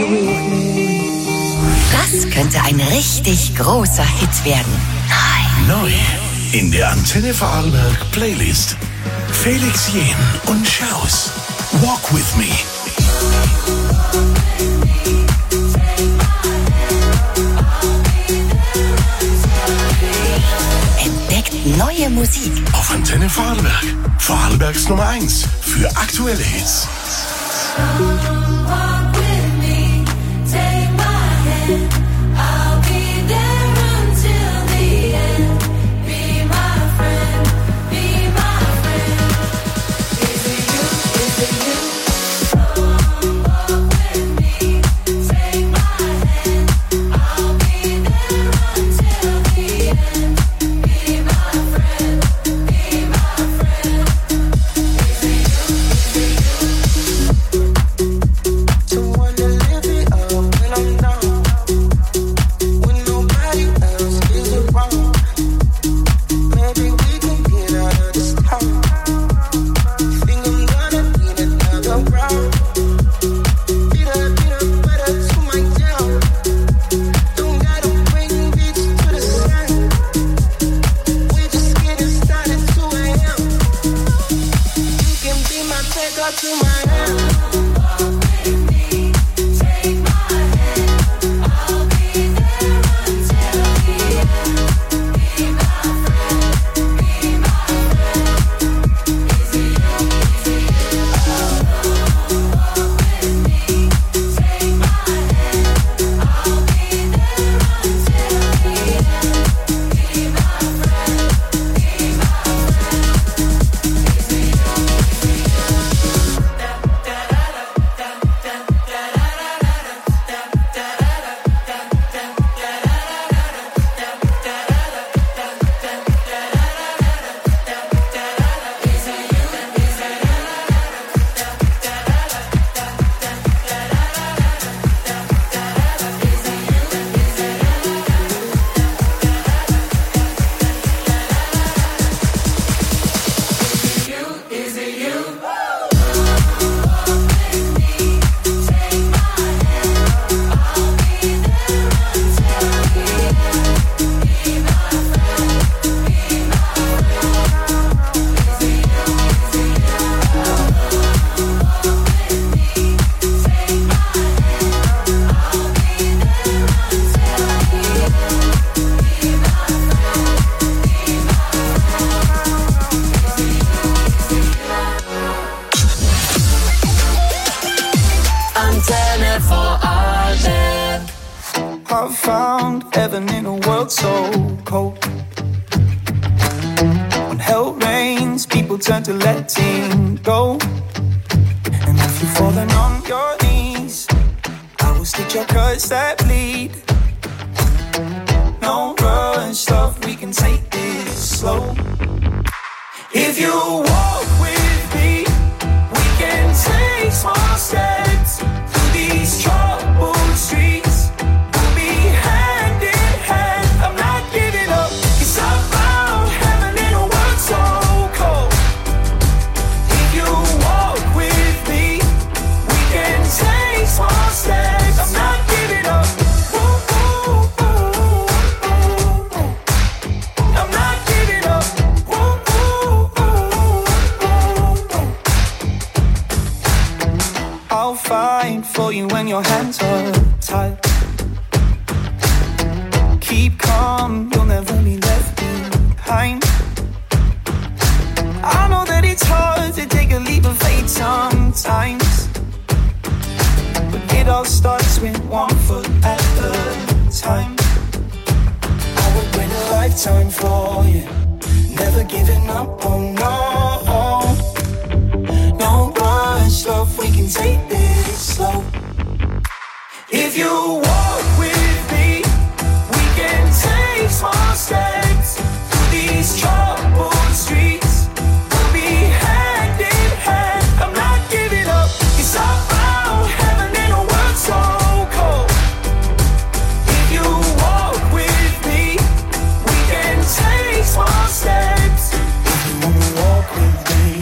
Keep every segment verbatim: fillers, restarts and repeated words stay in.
Das könnte ein richtig großer Hit werden. Neu in der Antenne Vorarlberg Playlist. Felix Jähn und Schaus. Walk with me. Entdeckt neue Musik auf Antenne Vorarlberg. Vorarlbergs Nummer eins für aktuelle Hits.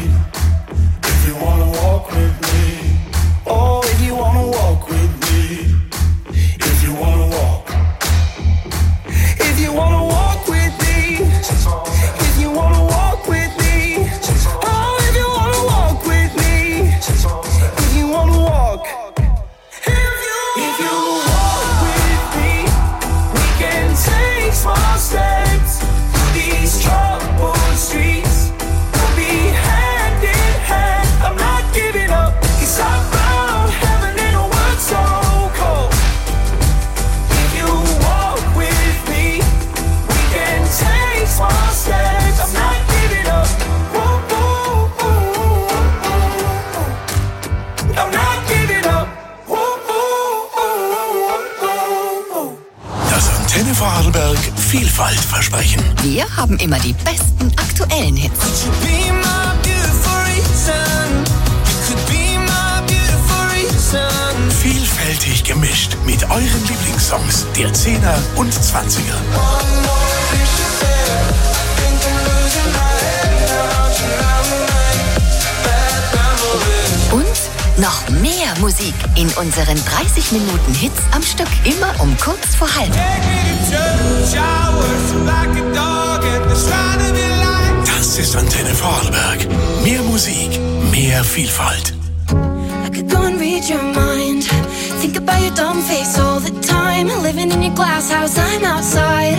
If you wanna walk with me, Vorarlberg Vielfalt versprechen. Wir haben immer die besten aktuellen Hits. Vielfältig gemischt mit euren Lieblingssongs der Zehner und Zwanziger. Und noch mehr Musik in unseren dreißig Minuten Hits am Stück. Immer um kurz vor halb. Das ist Antenne Vorarlberg. Mehr Musik, mehr Vielfalt. I could go and read your mind. Think about your dumb face all the time. Living in your glass house, I'm outside.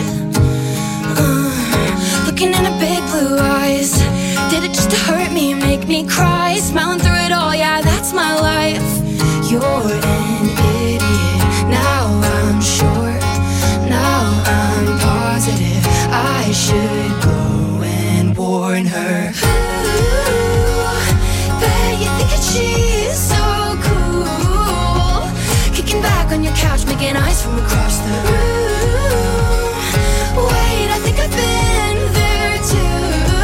Uh, looking in her big blue eyes. Did it just to hurt me, make me cry? Smiling through it all, yeah, that's my life. You're an idiot. Now I'm sure. Now I'm positive. I should go and warn her. Ooh, bet you think that she's so cool. Kicking back on your couch, making eyes from across the room. Wait, I think I've been there too.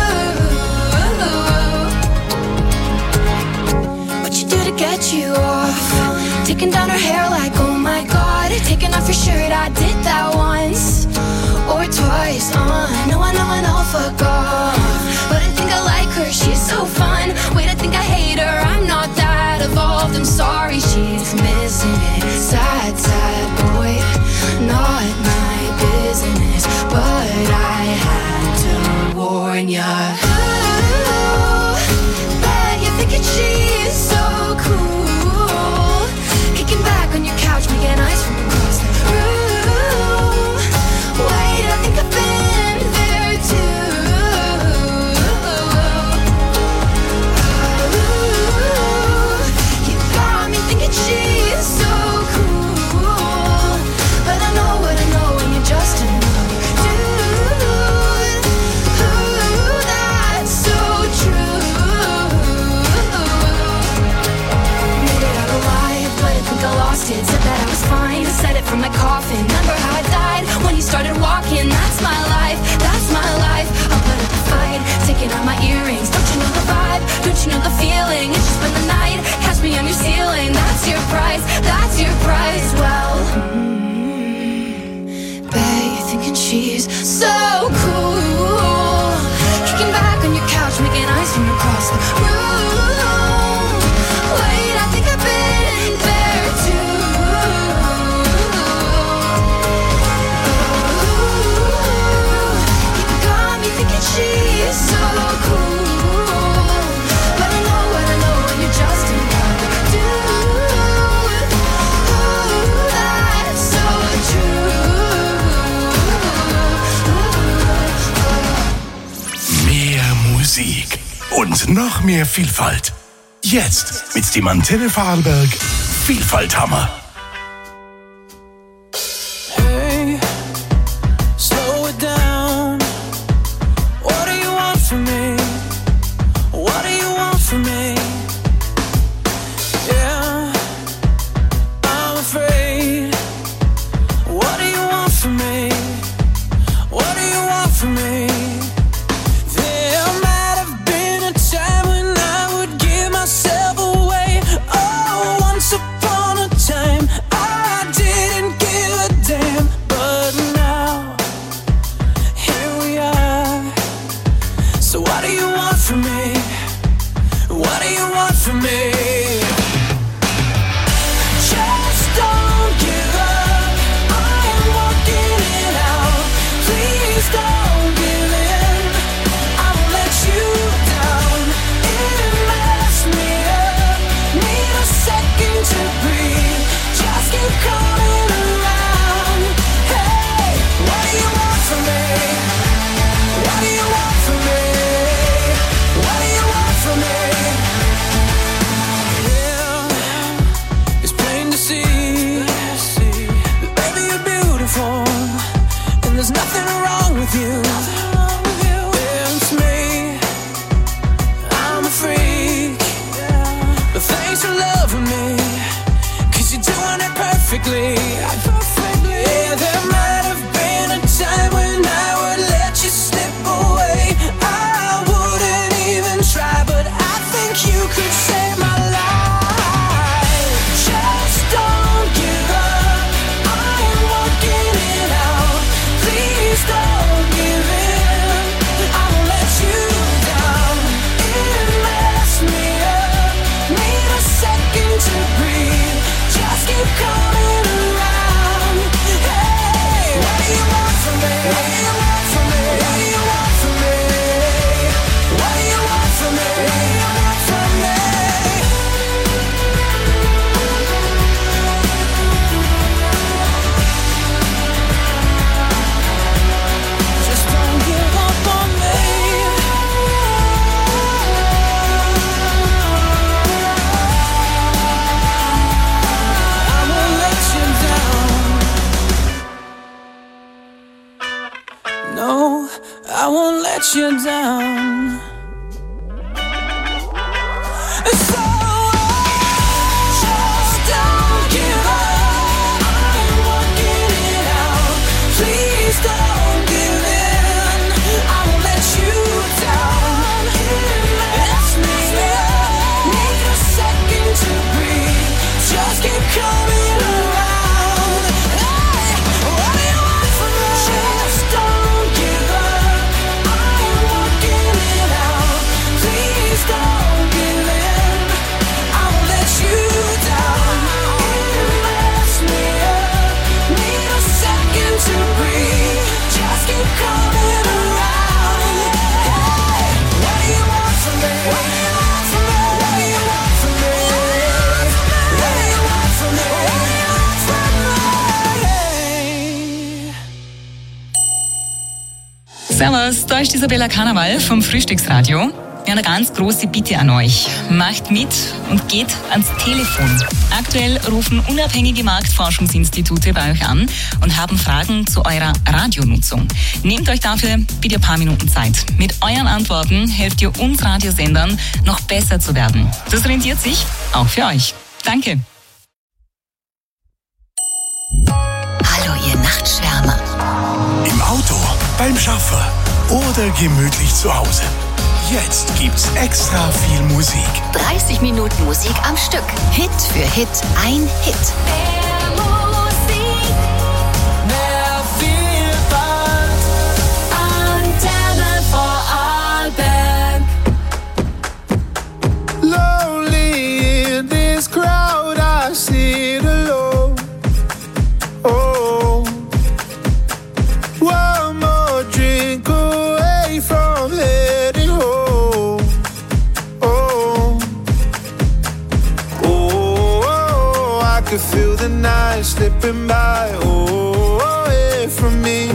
What you do to get you off? Taking down her hair like, oh my god. Taking off your shirt, I did that once or twice. Uh, no, I know, I know, fuck off. But I think I like her, she's so fun. Wait, I think I hate her, I'm not that evolved. I'm sorry, she's missing it. Sad, sad boy, not my business. But I had to warn ya. Ooh, bet you're thinking she's so cool. Kicking back on your couch, making eyes from across the room. Wait, I think I've been there too. Ooh, you got me thinking she's so cool. But I know what I know, and you're just another dude. Ooh, that's so true. Made it out alive, but I think I lost it. Said that I was fine, said it from my coffin. Remember how I died when you started walking? That's my life, that's my life. I'll put up a fight, taking out my earrings. Don't you know the vibe? Don't you know the feeling? It's just been the night, catch me on your ceiling. That's your price, that's your price. Well, mm, bet you're thinking she's so cool. Kicking back on your couch, making eyes from across the room. Wait, I think I've been there too. Ooh, you got me thinking she's so cool. But I know what I know, and you're just another dude. Ooh, that's so true. Mehr Musik und noch mehr Vielfalt. Jetzt mit dem Antenne Vorarlberg Vielfalthammer. Hey, slow it down. What do you want from me? What do you want from me? Yeah, I'm afraid. What do you want from me? What do you want from me? There might have been a time when I would give myself away. Oh, once upon a time I didn't give a damn. But now, here we are. So what do you want from me? What do you want from me? Just don't give up. I am walking it out. Please don't give in. I won't let you down. It messed me up. Need a second to breathe. Just keep coming around. Hey, what do you want from me? What do you want from me? What do you want from me? Yeah, it's plain to see that baby you're beautiful, and there's nothing wrong with you. Yeah, it's me, I'm a freak, but thanks for loving me, 'cause you're doing it perfectly. Yeah, there might have been a time No, I won't let you down. So just don't give up. I'm working it out. Please don't give in. I won't let you down. Let's make it. Need a second to breathe. Just keep coming around. Hey, what do you want from me? Just don't give up. I'm working it out. Please don't give in. I won't let you down. It lifts me up. Need a second to breathe. Just keep coming around. Hey, what do you want from me? What do you want from me? What do you want from me? What do you want from me? What do you want from me? Servus, da ist Isabella Karneval vom Frühstücksradio. Ja, eine ganz große Bitte an euch. Macht mit und geht ans Telefon. Aktuell rufen unabhängige Marktforschungsinstitute bei euch an und haben Fragen zu eurer Radionutzung. Nehmt euch dafür bitte ein paar Minuten Zeit. Mit euren Antworten helft ihr uns Radiosendern, noch besser zu werden. Das rentiert sich auch für euch. Danke. Hallo, ihr Nachtschwärmer. Im Auto, beim Schaffen oder gemütlich zu Hause. Jetzt gibt's extra viel Musik. dreißig Minuten Musik am Stück. Hit für Hit, ein Hit. Mehr Musik, Mehr Vielfalt. Antenne Vorarlberg. Lonely in this crowd, I sit alone. Oh, one more drink away from heading home. Oh, oh, oh, I could feel the night slipping by. Oh, away from me.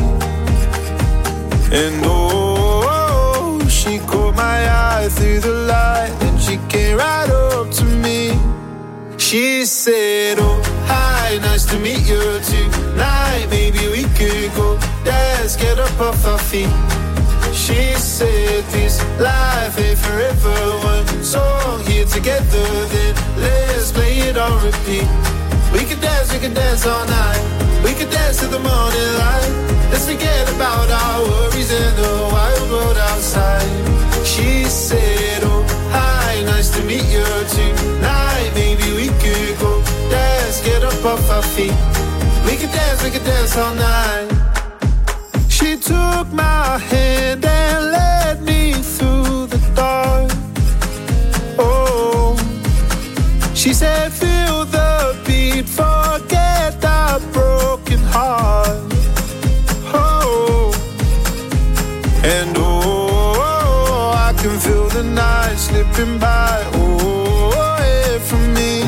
And oh, she caught my eye through the light, and she came right up to me. She said, oh, hi, nice to meet you tonight. Maybe we could go dance, get up off our feet. She said, this life ain't forever. One song here together, then let's play it on repeat. We could dance, we could dance all night. We could dance to the morning light. Let's forget about our worries and the wild world outside. She said, oh, hi, nice to meet you tonight. Maybe we could go dance, get up off our feet. We could dance, we could dance all night. She took my hand and led me through the dark. Oh, she said, feel the beat, forget the broken heart. Oh, and oh, I can feel the night slipping by. Oh, away from me.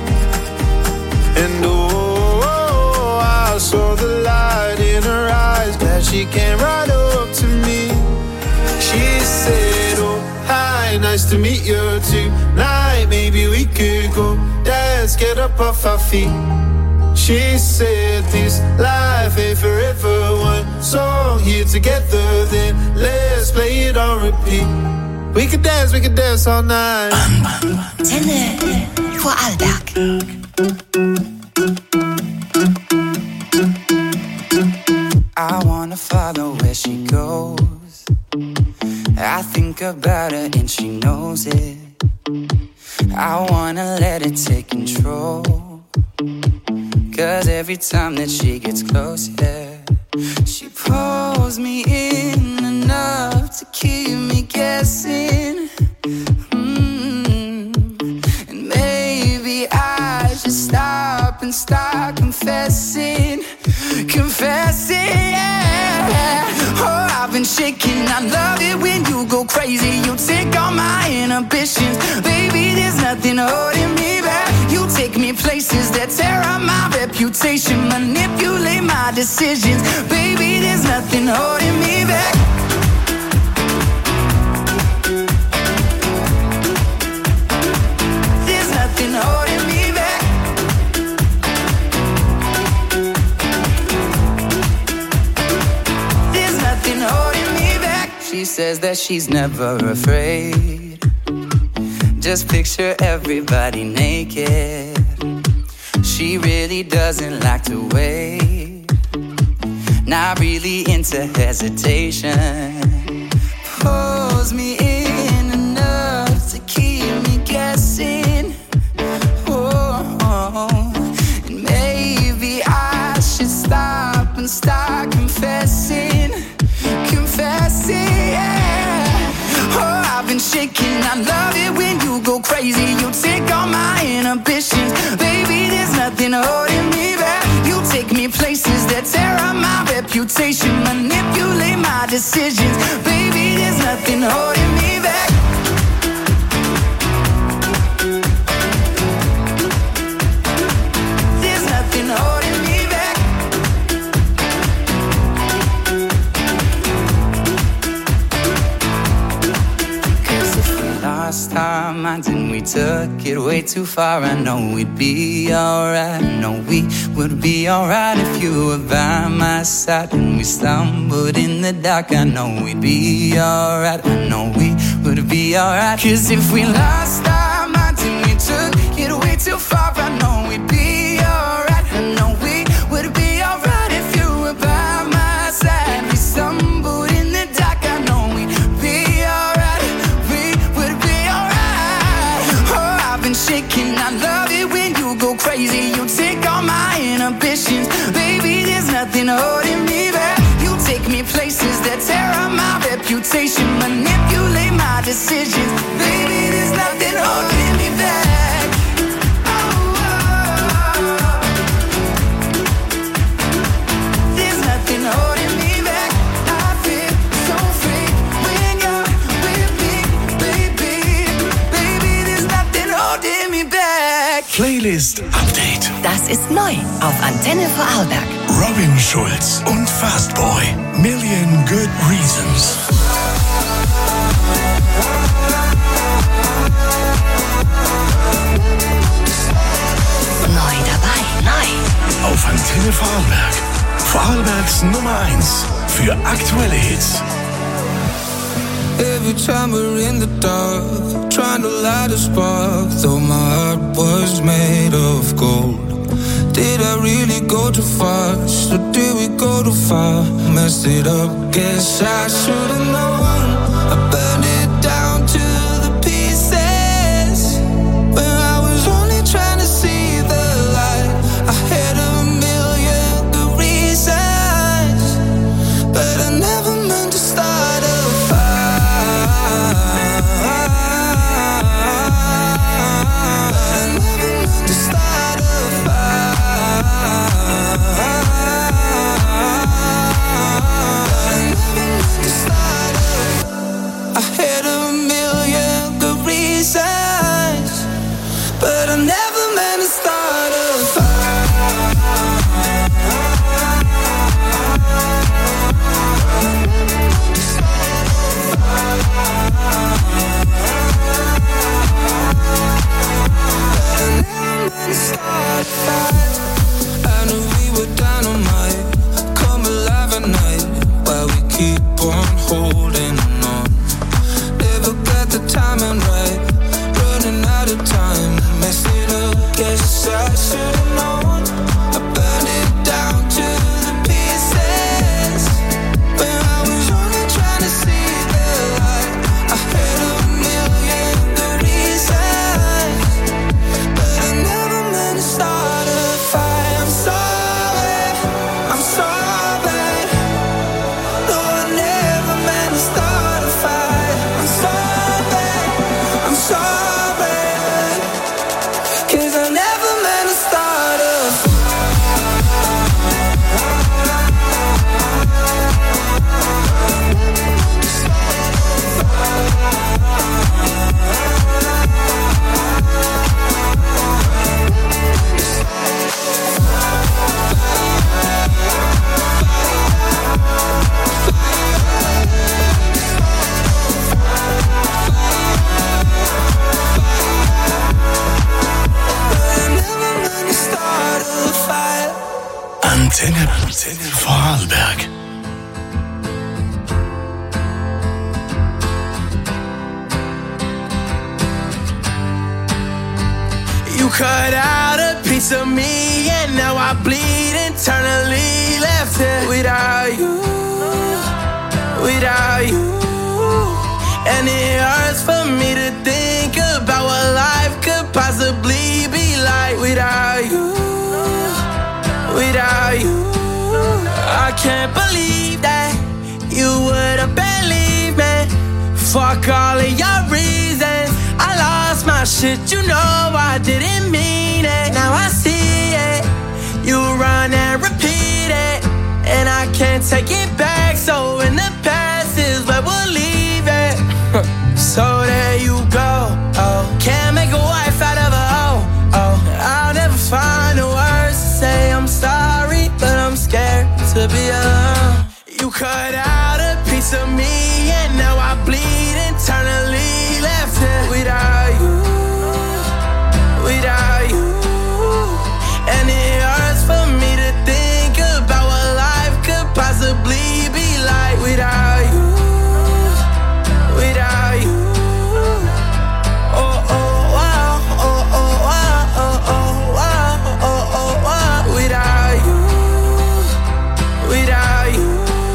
And oh, I saw the light in her eyes. Glad she came right up to me. She said, oh, hi, nice to meet you tonight. Maybe we could go dance, get up off our feet. She said, this life ain't forever. One song here together, then let's play it on repeat. We could dance, we could dance all night. Antenne Vorarlberg. I wanna follow where she goes. I think about her and she knows it. I wanna let it take control. Cause every time that she gets close, yeah, she pulls me in enough to keep me guessing. mm. And maybe I should stop and start confessing. Confessing, yeah. Oh, I've been shaking. I love it when you go crazy. You take all my inhibitions. Baby, there's nothing holding me back. You take me places that tear up my reputation. Manipulate my decisions. Baby, there's nothing holding me back. There's nothing holding me back. There's nothing holding me back. she says that she's never afraid. Just picture everybody naked. She really doesn't like to wait. Not really into hesitation. Pulls me in enough to keep me guessing. Oh, oh. And maybe I should stop and start confessing. Confessing, yeah. Oh, I've been shaking. I love it when you go crazy. You take all my inhibitions. Baby, there's nothing holding me back. You take me places that tear up my reputation. Manipulate my decisions. Baby, there's nothing holding me back. There's nothing holding me back. Cause if we lost our minds and we took it way too far, I know we'd be alright. I know we would be alright if you were by my side. And we stumbled in the dark, I know we'd be alright. I know we would be alright. Cause if we lost our minds and we took it way too far, I know we'd be alright. I know we would be alright if you were by my side. We stumbled in the dark, I know we'd be alright. We would be alright. Oh, I've been shaking. I love it when you go crazy. You take all my inhibitions. Baby, there's nothing holding me back. You take me places that tear up my reputation. Manipulate my decisions. Baby, there's nothing holding me back. Oh, oh, oh. There's nothing holding me back. I feel so free when you're with me, baby. Baby, there's nothing holding me back. Playlist Update. Das ist neu auf Antenne Vorarlberg. Robin Schulz und Fastboy. Million Good Reasons. Neu dabei, neu. Auf Antenne Vorarlberg. Vorarlbergs Nummer eins für aktuelle Hits. Every time we're in the dark, trying to light a spark, though my heart was made of gold. Did I really go too fast, or did we go too far? Messed it up, guess I should've known. I burned it down to the pieces, when I was only trying to see the light. I had a million good reasons, but I never meant to start a fire. I never meant to start a fire. I never meant to start a cut out a piece of me, and now I bleed internally. Left here without you, without you. And it hurts for me to think about what life could possibly be like without you, without you. I can't believe that you would've believed me. Fuck all of your reasons. I lost my shit, you know I didn't mean it. Now I see it, you run and repeat it, and I can't take it back. So in the past is where we'll leave it. So there you go, oh. Can't make a wife out of a hoe, oh. I'll never find the words to say I'm sorry, but I'm scared to be alone. You cut out a piece of me, and now I bleed internally. Left here without you, without you. And it hurts for me to think about what life could possibly be like without you, without you. Oh, oh, wow, oh, oh, wow, oh, oh, wow, oh, oh, wow. Without you, without you.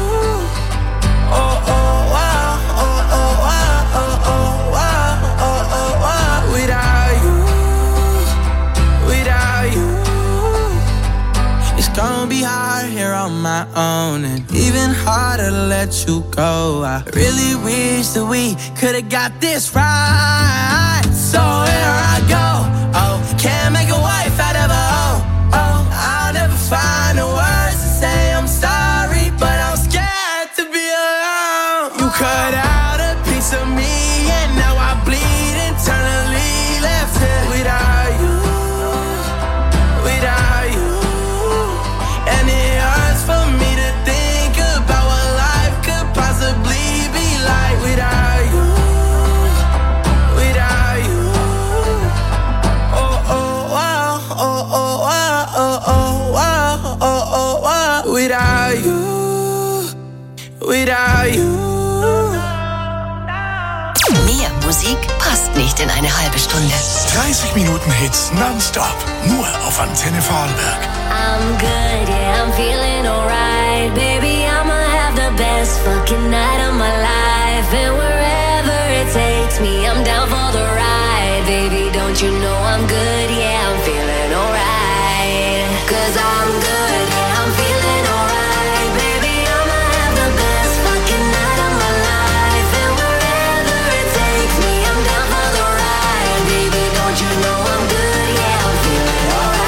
Oh, oh, wow, oh, oh, wow, oh, oh, wow, oh, oh, wow. Without you, without you. It's gonna be hard here on my own, and even harder to let you go. I really wish that we could've got this right. So here I go, oh. Can't make a wife out of a hoe, oh. I'll never find the words to say I'm sorry, but I'm scared to be alone. You cut out a piece of me, and now I bleed internally. Left here without you, without you. And it hurts for me to think about what life could possibly be like without you, without you. Oh, oh, wow, oh, oh, wow, oh, oh, wow, oh, oh, wow. Without you, without you. Mehr Musik passt nicht in eine halbe Stunde. dreißig Minuten Hits nonstop. Nur auf Antenne Vorarlberg. I'm good, yeah, I'm feeling alright. Baby, I'ma have the best fucking night of my life. And wherever it takes me, I'm down for the ride. Baby, don't you know I'm good, yeah, I'm feeling alright. Cause I'm good, yeah, I'm feeling alright. Baby, I'ma have the best fucking night of my life. And wherever it takes me, I'm down for the ride. Baby, don't you know I'm good, yeah, I'm feeling alright.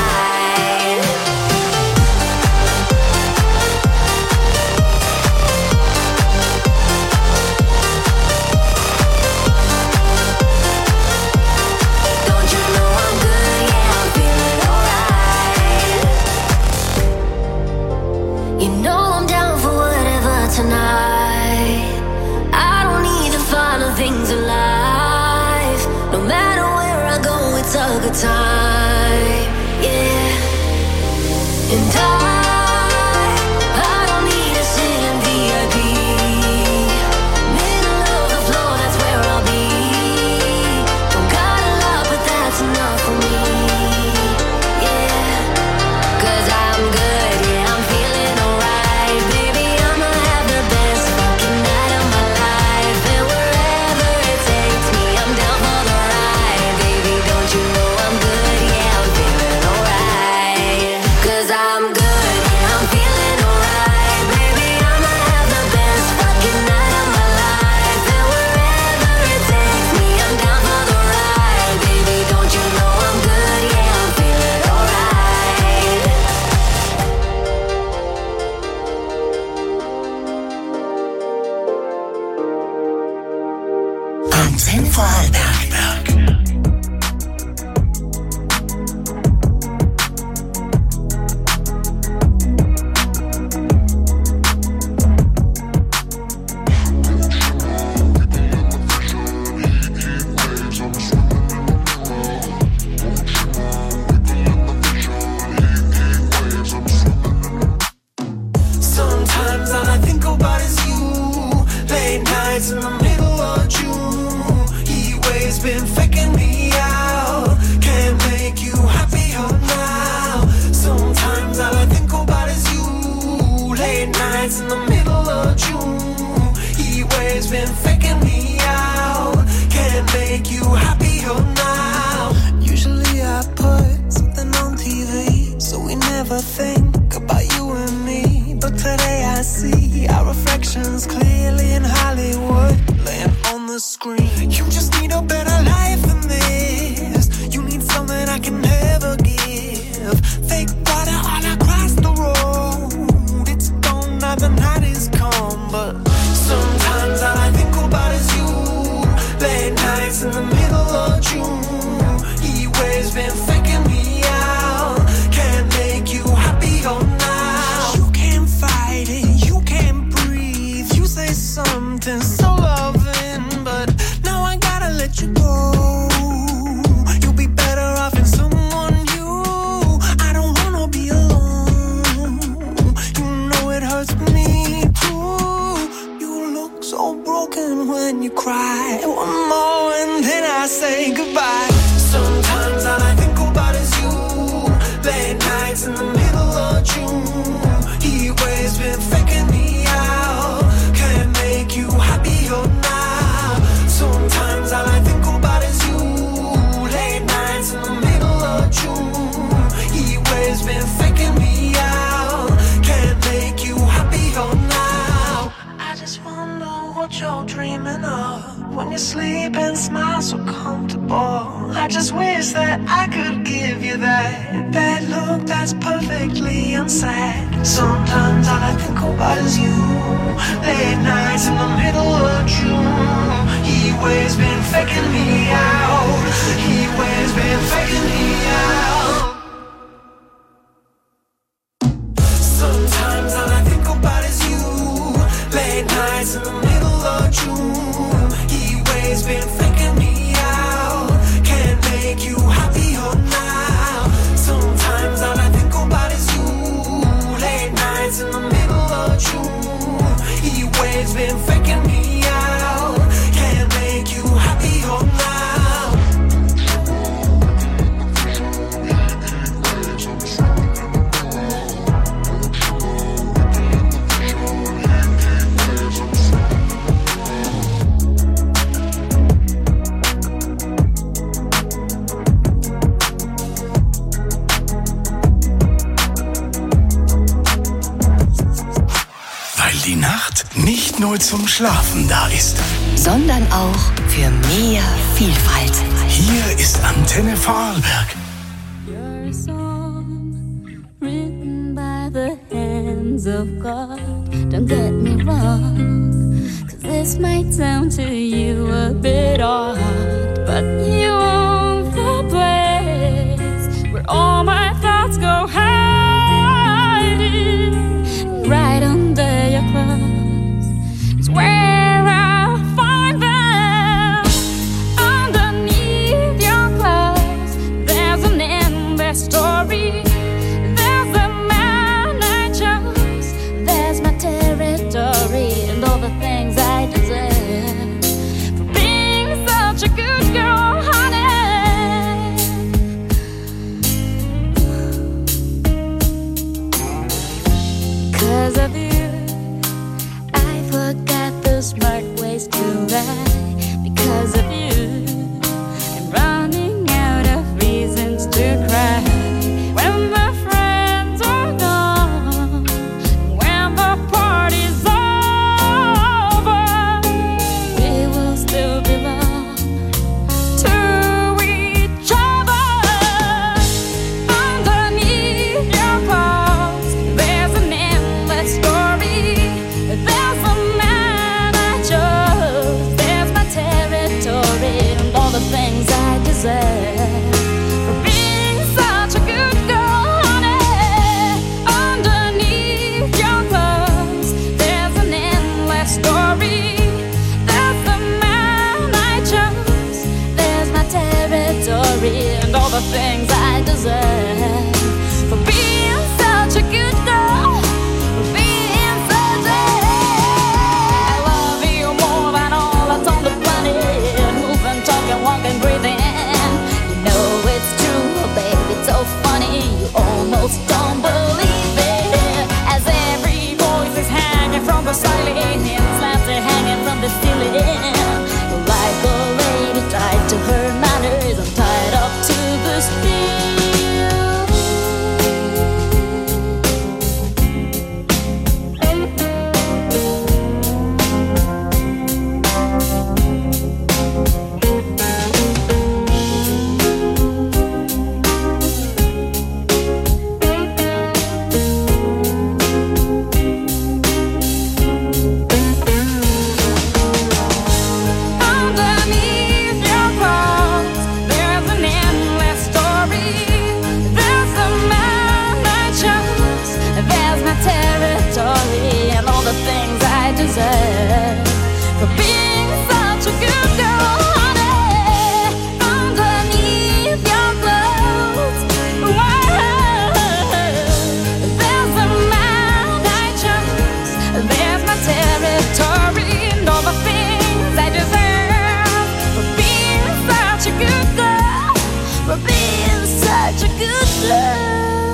Tonight, I don't need the final things in life. No matter where I go, it's a good time, yeah. And I, I don't need to sit in V I P. Middle of the floor, that's where I'll be. Don't got a lot, but that's enough for me, yeah. Cause I'm good, yeah, I'm feeling alright, baby. I'ma have the best fucking night of my life. And wherever it takes me, I'm down for the ride. Baby, don't you know I'm good, yeah, I'm feeling alright. Cause I'm good, yeah, I'm feeling alright. Baby, I'ma have the best fucking night of my life. And wherever it takes me, I'm down for the ride. Baby, don't you know I'm good, yeah, I'm feeling alright. Antenne Vorarlberg. Sometimes all I think about is you. Late nights in the middle of June. Heat waves been faking me out. Can't make you screen. You just need a better life than this. You need something I can never give. Fake water all across the road. It's gone now, the night is come. But sometimes all I think about is you. Late nights in the middle of June. He waves been faking me out. Can't make you happier now. You can't fight it, you can't breathe. You say something so loving, but now I gotta let you go. You'll be better off in someone new. I don't wanna be alone. You know it hurts me too. You look so broken when you cry. One more and then I say goodbye. Sometimes all I think about is you. Late nights in the middle of June. He waves been faking me out. Can't make you happier now. Sometimes all I think about is you. Late nights in the middle of June. He waves been faking me out. Can't make you happier now. I just wonder what you're dreaming of when you sleep and smile so comfortable. I just wish that I could give you that that look that's perfectly unsaid. Sometimes all I think about is you. Late nights in the middle of June. He waves been faking me out. He waves been faking me out. Sometimes all I think about is you. Late nights in the middle of June. He waves been faking me out. Can't make you happier now. Sometimes all I think about is you. Late nights in the middle of June. He waves been faking me out. Can't make you happier now. Die Nacht nicht nur zum Schlafen da ist, sondern auch für mehr Vielfalt. Hier ist Antenne Vorarlberg. You're a song written by the hands of God. Don't get me wrong, 'cause this might sound to you a bit odd, but you own the place where all my thoughts go hiding. Right under your clothes is where I find them. Underneath your clothes, there's an endless story. There's the man I chose. There's my territory and all the things I deserve for being such a good girl, honey. 'Cause of you, I forgot the smart ways to lie. Because of you, I'm running out of reasons to cry. When the friends are gone, when the party's over, we will still belong to each other. Underneath your clothes, there's an endless story. There's a man I chose. There's my territory and all the things I deserve for being such a good girl, honey. Underneath your clothes, there's an endless story. There's the man I chose. There's my territory and all the things I deserve for being such a good girl. For being such a I love you more than all that's on the planet. Moving, talking, walking, breathing. You know it's true, baby. It's so funny. You almost don't believe it. As every voice is hanging from the silence, for being such a good girl, honey. Underneath your clothes, whoa, there's a man I chose. There's my territory and all the things I deserve for being such a good girl, for being such a good girl.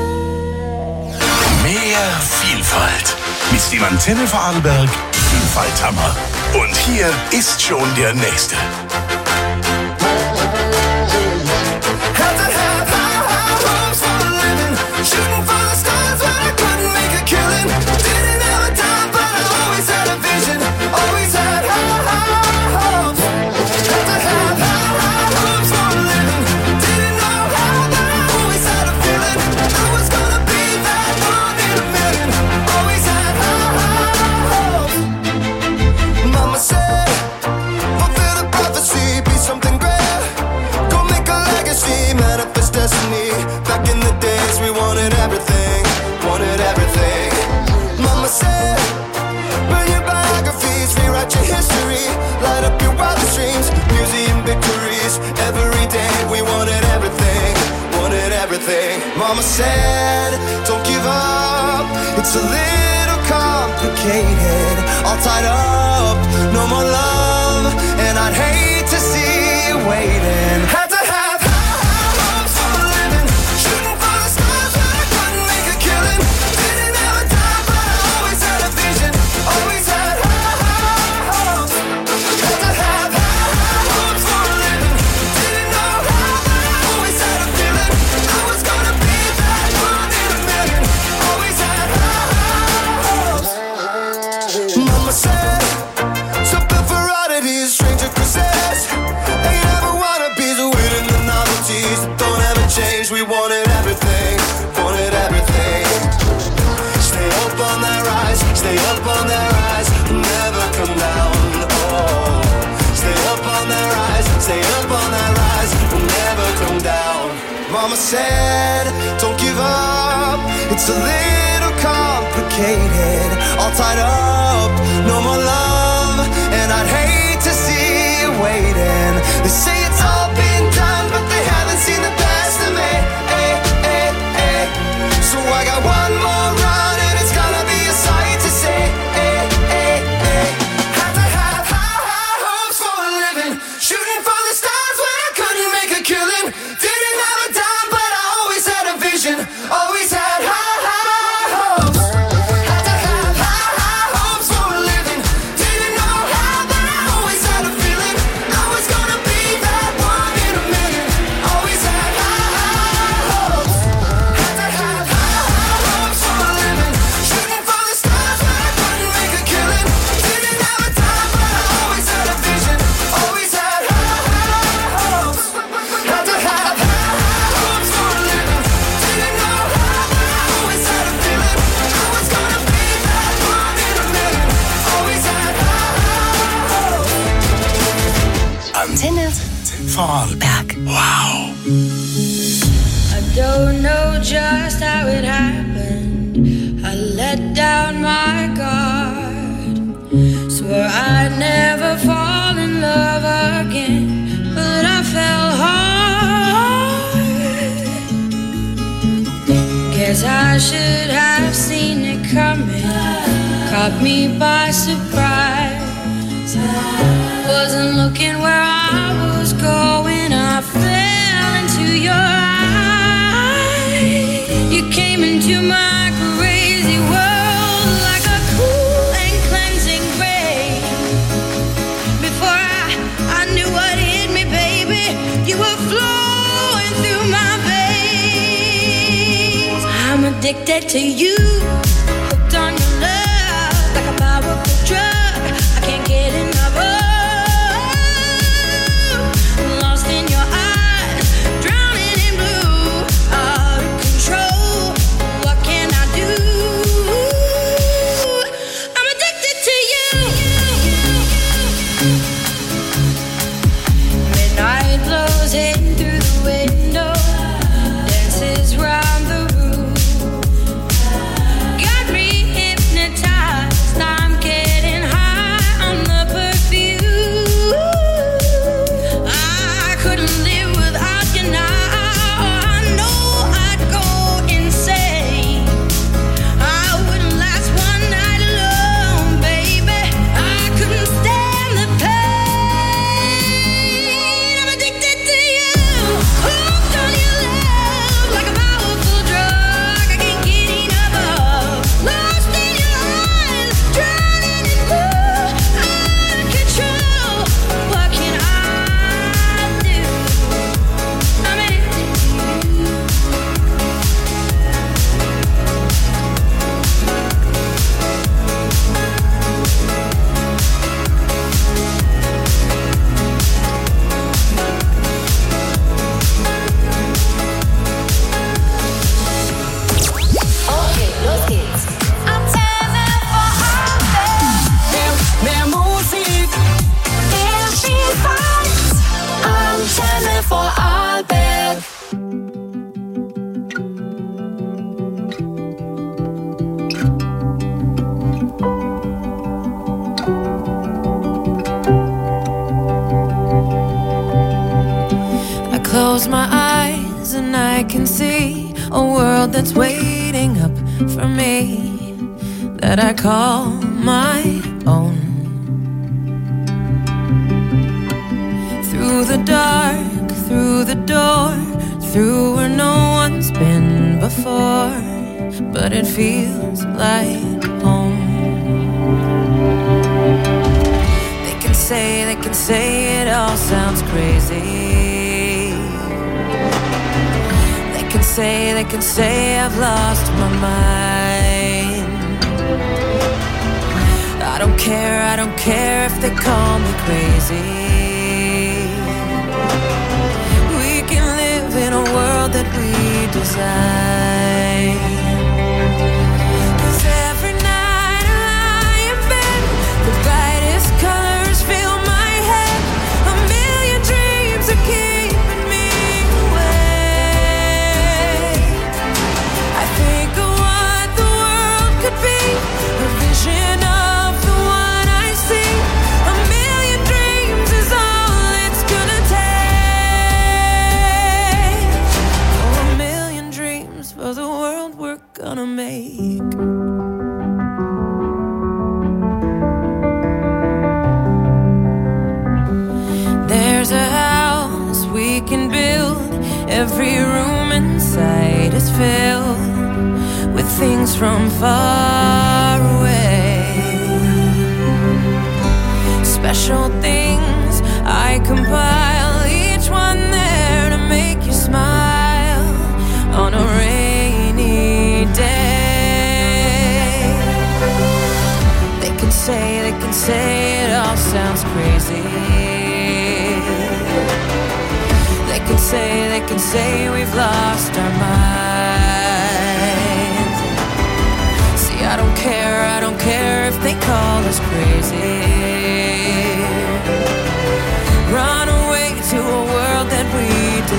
Mehr Vielfalt mit dem Antenne Vorarlberg Vielfalthammer. Und hier ist schon der nächste. Back in the days we wanted everything, wanted everything. Mama said, burn your biographies, rewrite your history, light up your wildest dreams, museum victories. Every day we wanted everything, wanted everything. Mama said, don't give up, it's a little complicated. All tied up, no more love, and I'd hate to see you waiting. Had to have we wanted everything, wanted everything. Stay up on that rise, stay up on that rise, never come down, oh. Stay up on that rise, stay up on that rise, never come down. Mama said, don't give up, it's a little complicated. All tied up, no more love, and I'd hate to see you waiting. They say it's all been done, but they haven't seen the best of me. So I got one more run and it's gonna be a sight to see. Hey, hey, hey. Had to have high, high hopes for a living, shooting for the stars when I couldn't make a killing. Didn't have a dime, but I always had a vision, always had high, high hopes. Had to have high, high hopes for a living. Didn't know how, but I always had a feeling I was gonna be that one in a million. Always had high, high hopes. Had to have Antenne Vorarlberg. Wow. I don't know just how it happened. I let down my guard. Swore I'd never fall in love again, but I fell hard. Guess I should have seen it coming. Caught me by surprise. Wasn't looking where I was going. I fell into your eyes. You came into my crazy world like a cool and cleansing rain. Before I, I knew what hit me, baby, you were flowing through my veins. I'm addicted to you, hooked on your love like a powerful drug. I can't get enough of. close my eyes and I can see a world that's waiting up for me, that I call my own. Through the dark, through the door, through where no one's been before, but it feels like home. They can say, they can say it all sounds crazy. They can say, they can say I've lost my mind. I don't care, I don't care if they call me crazy. We can live in a world that we design. 'Cause every night I lie in bed, the brightest colors fill my head. A million dreams are keeping me awake. I think of what the world could be, a vision of the one I see. A million dreams is all it's gonna take. Oh, a million dreams for the world we're gonna make. There's a house we can build. Every room inside is filled with things from far away. Special things I compile, each one there to make you smile on a rainy day. They can say, they can say it all sounds crazy. They can say, they can say we've lost our minds. See, I don't care, I don't care if they call us crazy. Run away to a world that we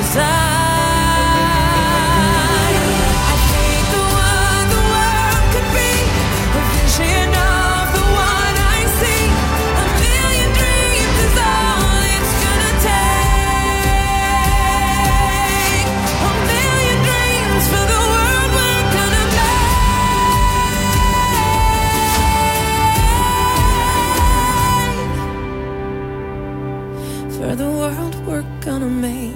design. I think of what the world could be, a vision of the one I see. A million dreams is all it's gonna take. A million dreams for the world we're gonna make. For the world we're gonna make.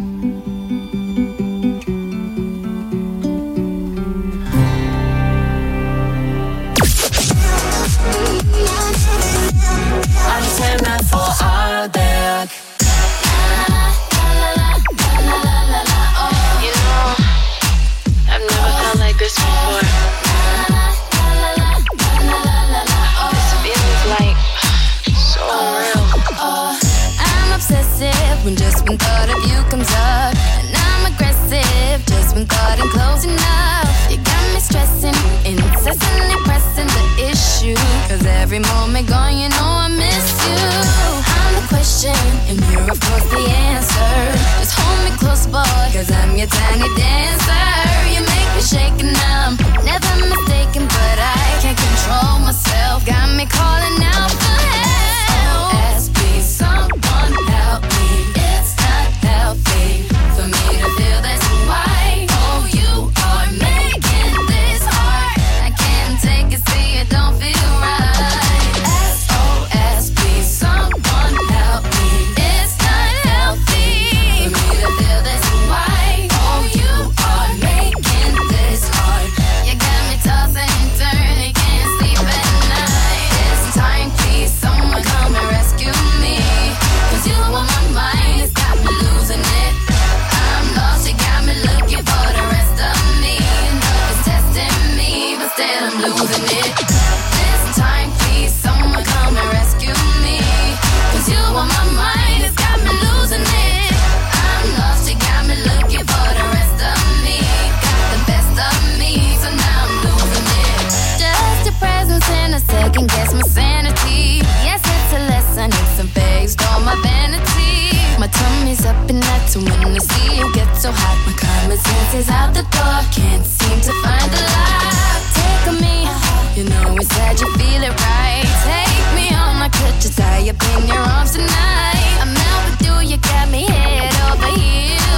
Antenna for Arlberg. You know, I've never felt like this before. This feels like so real. I'm obsessive when just one thought of you comes up, and I'm aggressive just when thought I'm close enough. You got me stressing, incessantly pressing the issue, 'cause every moment gone, you know I miss you. I'm the question, and you're of course the answer. Just hold me close, boy, 'cause I'm your tiny dancer. You make me shake and I'm never mistaken, but I can't control myself. Got me calling out for help. S O S, please, someone help me. It's not healthy for me to feel this way. Oh, you are making this hard. I can't take it, see it don't feel right. S O S, please, someone help me. It's not healthy for me to feel this way. Oh, you are making this hard. You got me tossing and turning, can't sleep at night. This time, please, someone come and rescue me, 'cause you on my mind, it's got me losing it. I'm lost, you got me looking for the rest of me. Love is testing me, but still I'm losing it. This time, please, someone come and rescue me, 'cause you on my mind, it's got me losing it. I'm lost, you got me looking for the rest of me. Got the best of me, so now I'm losing it. Just your presence and a second guess my sanity. Yes, it's a lesson, it's a based on my vanity. My tummy's up and that's when I see you get so hot. My common sense is out the door, can't seem to find the light. Take on me, you know it's sad you feel it right. Take me on, I could just tie up in your arms tonight. I'm out with you, you got me head over heels.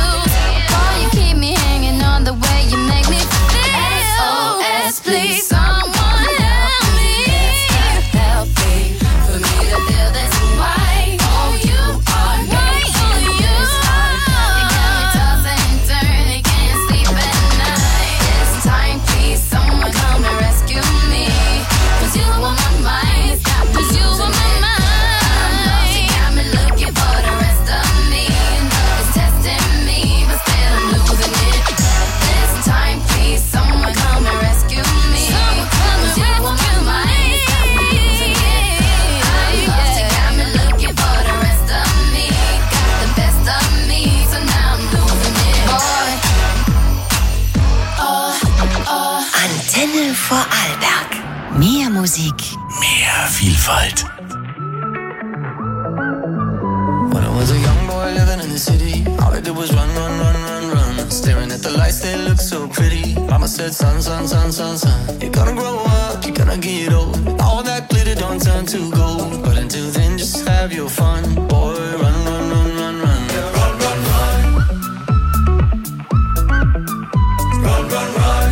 Musik. Mehr Vielfalt. When I was a young boy living in the city, all I did was run, run, run, run, run. Staring at the lights, they look so pretty. Mama said, son, son, son, son, son, you're gonna grow up, you're gonna get old. All that glitter don't turn to gold. But until then, just have your fun. Boy, run, run, run, run, run. Yeah, run, run, run. Run, run, run.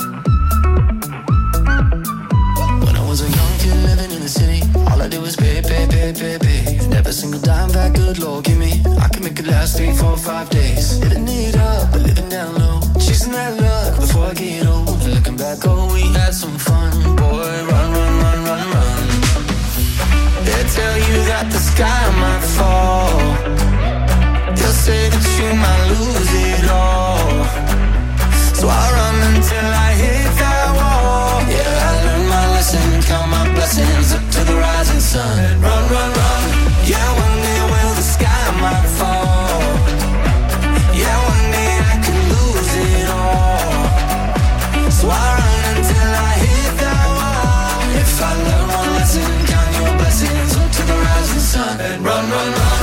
When I was a young kid living in the city, all I did was pay, pay, pay, pay, pay. Every single dime that good Lord give me, I can make it last three, four, five days. Living it up, but living down low, chasing that luck before I get old. Looking back, oh, we had some fun. Boy, run, run, run, run, run. They tell you that the sky might fall. They'll say that you might lose it all. So I run until I hit that wall. Yeah, I learned my lesson, count my blessings up to the rising sun. Run, run, run. Yeah, one day will the sky might fall. Yeah, one day I could lose it all. So I run until I hit that wall. If I learn one lesson, count your blessings up to the rising sun. And run, run, run.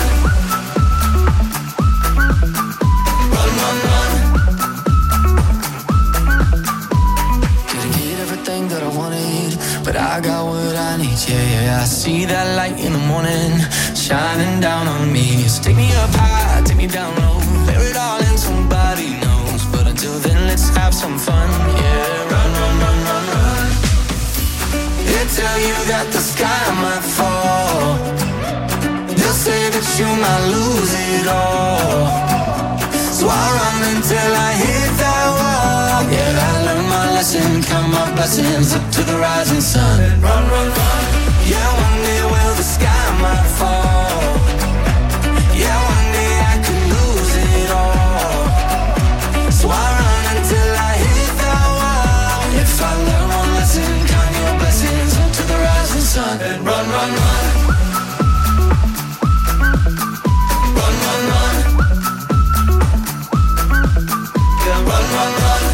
Run, run, run. Didn't get everything that I wanted, but I got what I need. Yeah, yeah, I see that light in the morning shining down on me. So take me up high, take me down low, bear it all in, somebody knows. But until then, let's have some fun. Yeah, run, run, run, run, run. They tell you that the sky might fall. They'll say that you might lose it all. So I run until I hit that wall. Yeah, I learned my lesson, count my blessings up to the rising sun. Run, run, run. Yeah, one day will the sky might fall. Yeah, one day I could lose it all. So I run until I hit that wall. If I learn one lesson, count your blessings up to the rising sun. And run, run, run. Run, run, run. Yeah, run, run, run.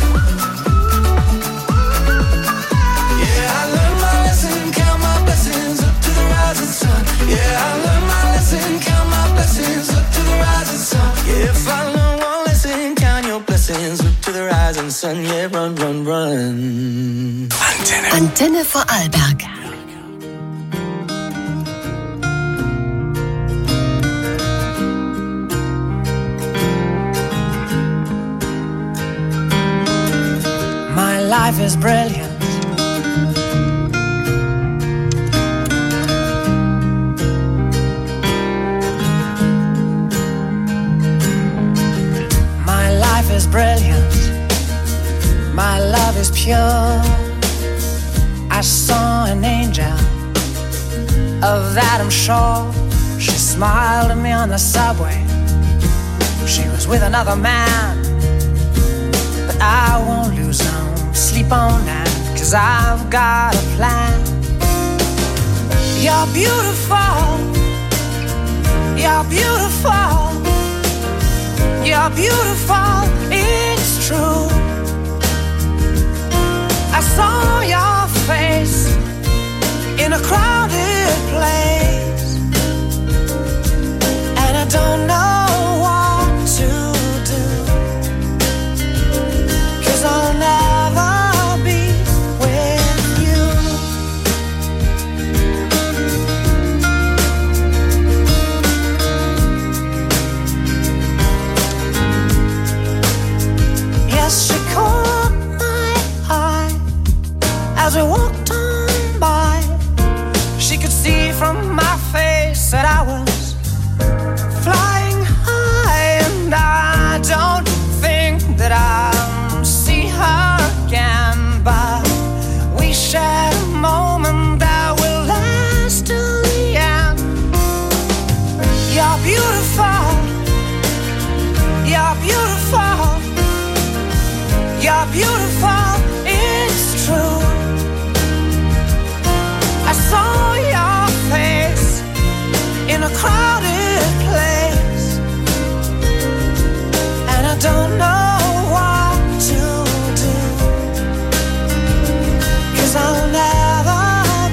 Yeah, I learned my lesson, count my blessings up to the rising sun. Yeah, I learned my lesson, count my blessings up to the rising sun. Yeah, if I learn one lesson, count your blessings up to the rising sun. Yeah, run, run, run. Antenne. Antenne Vorarlberg. My life is brilliant. My life is brilliant. My love is pure. I saw an angel, of that I'm sure. She smiled at me on the subway. She was with another man, but I won't lose no sleep on that, 'cause I've got a plan. You're beautiful. You're beautiful. You're beautiful. It's true. I saw your face in a crowded place, and I don't know what to do, 'cause I'll never be with you. Yes, she caught my eye as we walked on by. She could see from my face that I was flying high, and I don't think that I'll see her again, but we shared a moment that will last till the end. You're beautiful. You're beautiful. You're beautiful. It's true. I saw your face in a crowded place, and I don't know what to do, 'cause I'll never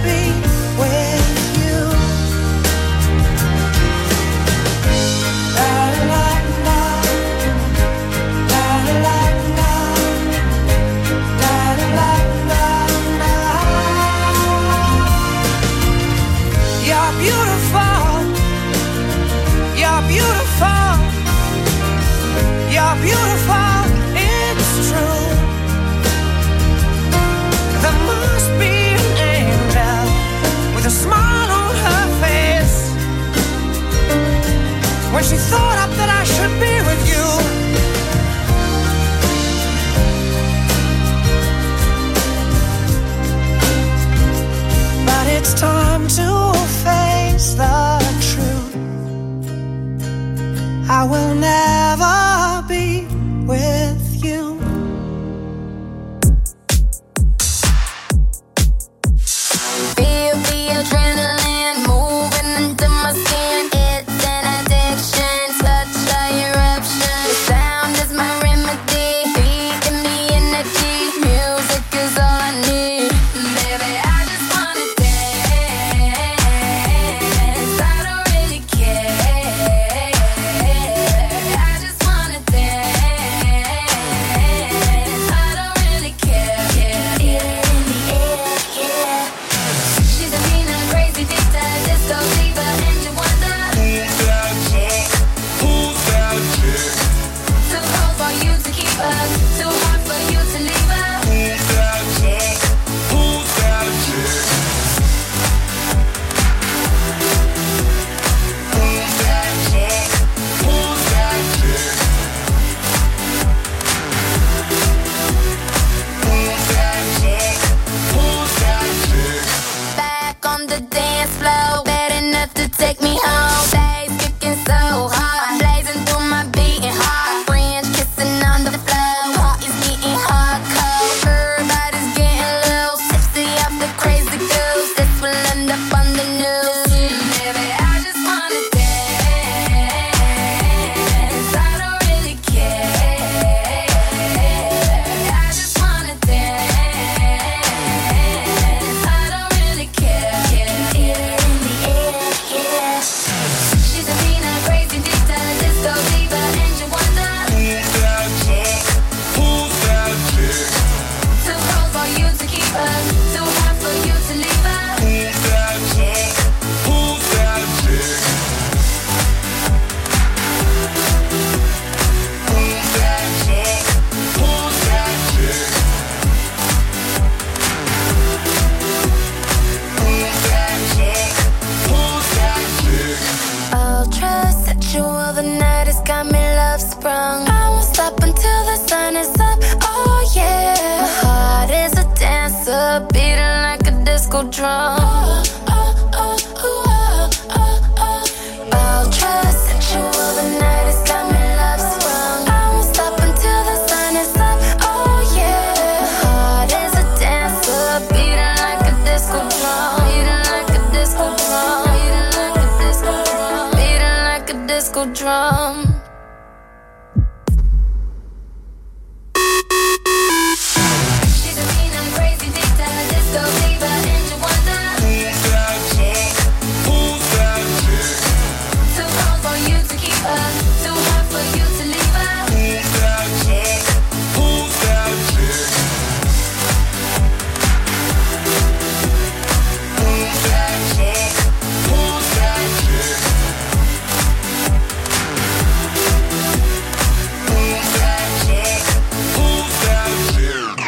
I will never be with you. Feel the adrenaline moving into my skin. It's an addiction, such a eruption. The sound is my remedy, feeding the energy. Music is all I need. Baby, I just wanna dance. I don't really care. I just wanna dance. I don't really care. Yeah, yeah. In the air, yeah. She's a mean and crazy dicta, disco diva, and you wonder who's that chick? Who's that chick? Too cold for you to keep her, too hot for you to leave her. Who's that chick? Who's that chick? Who's that chick? Who's that chick? Who's that chick? Who's that chick? Back on the dance floor, bad enough to take me home. Days kicking so hard, blazing through my beating heart. French kissing on the floor, heart is beating hardcore. Everybody's getting loose, tipsy off the crazy goose. This will end up on the news. Baby, I just wanna dance. I don't really care. I just wanna dance. I don't really care. Yeah, yeah. In the air, yeah. She's a mean and crazy dicta, disco diva, and you wonder who's that chick? Who's that chick? Too cold for you to keep her, too hot for you to leave her. Who's that chick? Who's that chick? Who's that chick? Who's that chick? Who's that chick? Who's that chick? Ultra sexual, the night has got me love sprung. I won't stop until the sun is up. Oh yeah, my heart is a dancer, beating like a disco drum. Ultra sexual, the night has got me love sprung. I won't stop until the sun is up. Oh yeah, my heart is a dancer, beating like a disco drum. Beating like a disco drum. Beating like a disco drum. Beating like a disco drum. She's a mean and crazy dicta, disco diva, and you wonder who's that chick? Who's that chick? Too cold for you to keep her, too hot for you to leave her. Who's that chick? Who's that chick? Who's that chick? Who's that chick? Who's that chick? Who's that chick?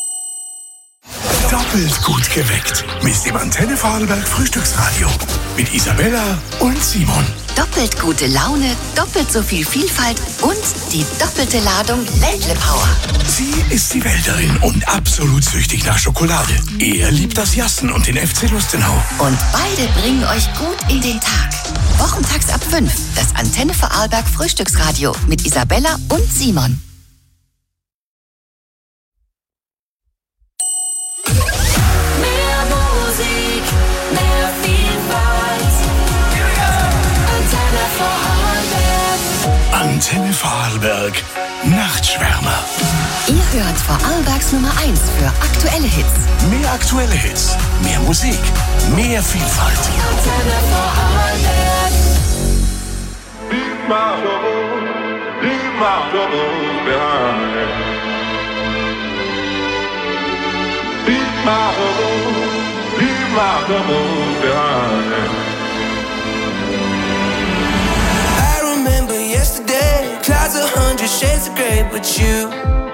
Doppelt gut geweckt. Mit dem Antenne Vorarlberg Frühstücksradio. Mit Isabella und Simon. Doppelt gute Laune, doppelt so viel Vielfalt und die doppelte Ladung Ländle Power. Sie ist die Wälderin und absolut süchtig nach Schokolade. Er liebt das Jassen und den F C Lustenau. Und beide bringen euch gut in den Tag. Wochentags ab fünf, das Antenne Vorarlberg Frühstücksradio mit Isabella und Simon. Mehr Musik, mehr Vielfalt. Antenne Vorarlberg. Antenne Vorarlberg. Nachtschwärmer. Ihr hört Vorarlbergs Nummer eins für aktuelle Hits. Mehr aktuelle Hits. Mehr Musik. Mehr Vielfalt. Antenne Vorarlberg. Leave my troubles, leave my troubles behind. Leave my troubles, leave my troubles behind. I remember yesterday, clouds a hundred shades of grey, but you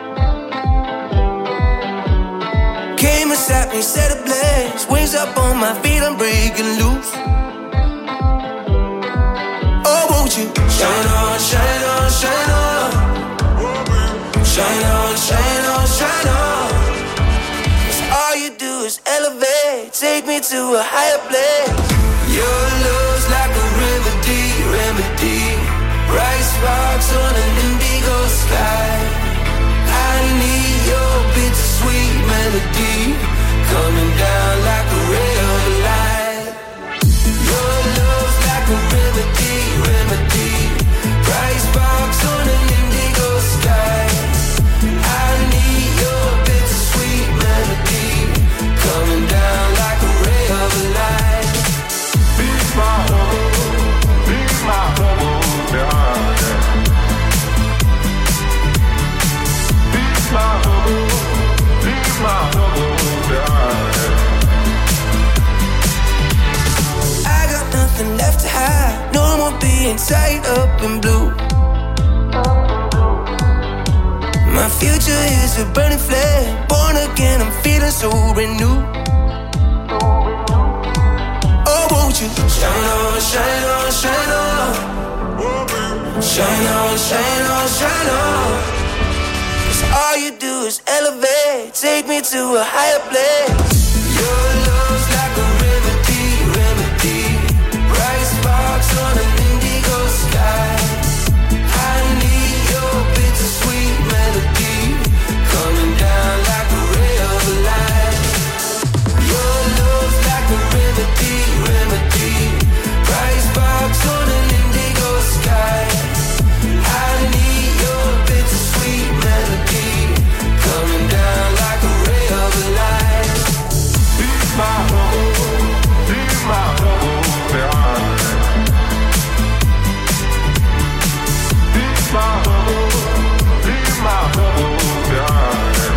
came and sat me, set ablaze, wings up on my feet, I'm breaking loose. Oh, won't you shine on, shine on, shine on, shine on, shine on, shine on. 'Cause all you do is elevate, take me to a higher place. Your love's like a remedy, remedy, bright spot high, no more being tied up in blue. My future is a burning flame, born again, I'm feeling so renewed. Oh, won't you shine on, shine on, shine on, shine on, shine on, shine on. 'Cause all you do is elevate, take me to a higher place. Your love's like a remedy, remedy, bright sparks on an indigo sky. I need your bittersweet melody, coming down like a ray of light. Your love's like a remedy, remedy, bright sparks on an indigo sky. I need your bittersweet melody, coming down like a ray of light. Be my home, be my home behind. Be my home, be my home behind.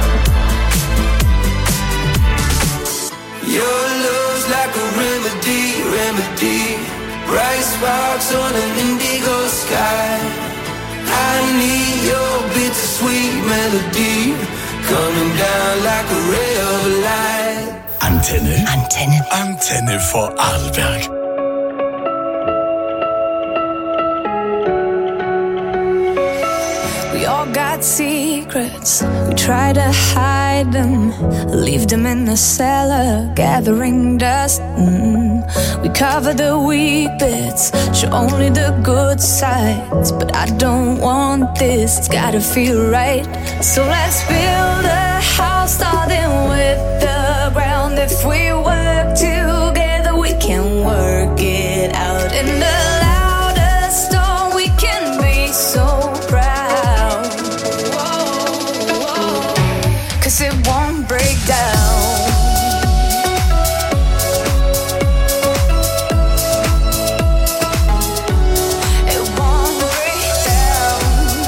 Your love's like a remedy, remedy, bright sparks on an indigo sky. I need your bittersweet melody, coming down like a ray of light. Antenne. Antenne. Antenne Vorarlberg. We all got secrets, we try to hide them, leave them in the cellar, gathering dust. Mm. We cover the weak bits, show only the good sides. But I don't want this, it's gotta feel right. So let's build a house starting with the ground. If we work together, we can work it out. In the loudest storm, we can be so proud. Cause it won't break down. It won't break down.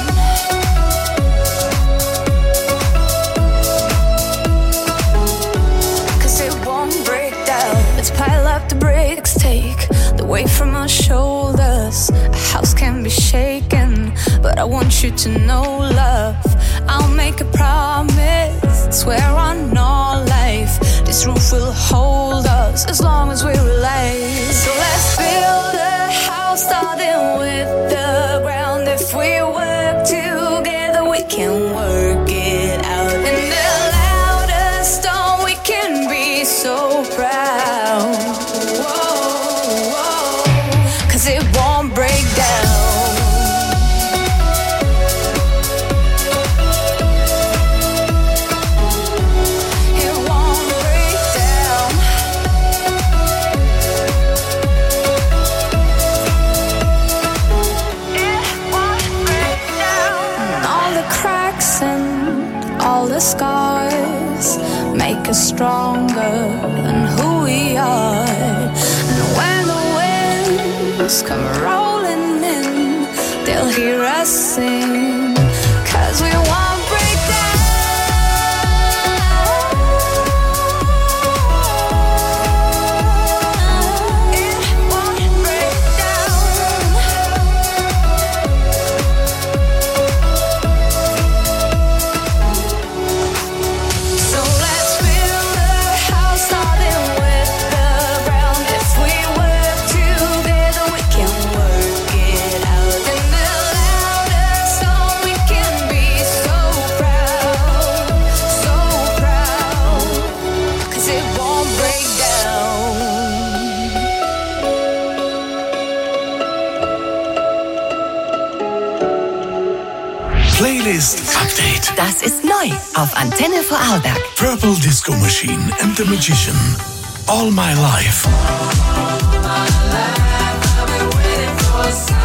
Cause it won't break down. Let's pile up the bricks, take the weight from our shoulders. A house can be shaken, but I want you to know, love, I'll make a promise, swear on all life, this roof will hold us as long as we're alive. So let's build a house starting with the ground. If we work together, we can work it out. In the loudest storm, we can be so proud. Whoa, whoa. Cause it won't break down. All the scars make us stronger than who we are. And when the winds come rolling in, they'll hear us sing. Cause we won't break down. It won't break down. So let's build a house starting with the ground. If we work together, we can work it out. In the loudest song, we can be so proud, so proud. Cause it won't break down. Playlist Update. Das ist neu auf Antenne Vorarlberg. Purple Disco Machine and the Magician. All My Life. I've been waiting for a sign.